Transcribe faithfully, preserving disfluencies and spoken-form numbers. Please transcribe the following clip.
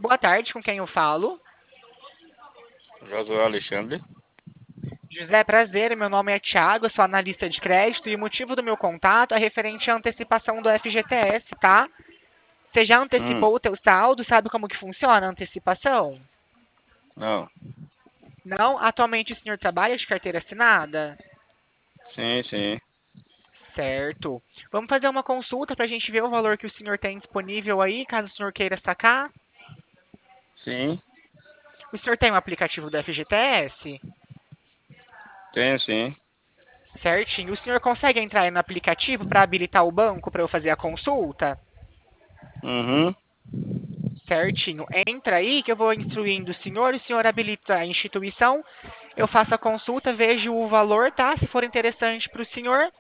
boa tarde, com quem eu falo? Josué Alexandre. José, prazer, meu nome é Thiago, eu sou analista de crédito e o motivo do meu contato é referente à antecipação do F G T S, tá? Você já Hum, antecipou o teu saldo, sabe como que funciona a antecipação? não. Não? Atualmente o senhor trabalha de carteira assinada? Sim, sim. Certo. Vamos fazer uma consulta para a gente ver o valor que o senhor tem disponível aí, caso o senhor queira sacar. Sim, O senhor tem o aplicativo do F G T S? tenho sim. Certinho. O senhor consegue entrar aí no aplicativo para habilitar o banco para eu fazer a consulta? Uhum. Certinho. Entra aí que eu vou instruindo o senhor, o senhor habilita a instituição, eu faço a consulta, vejo o valor, tá? Se for interessante para o senhor,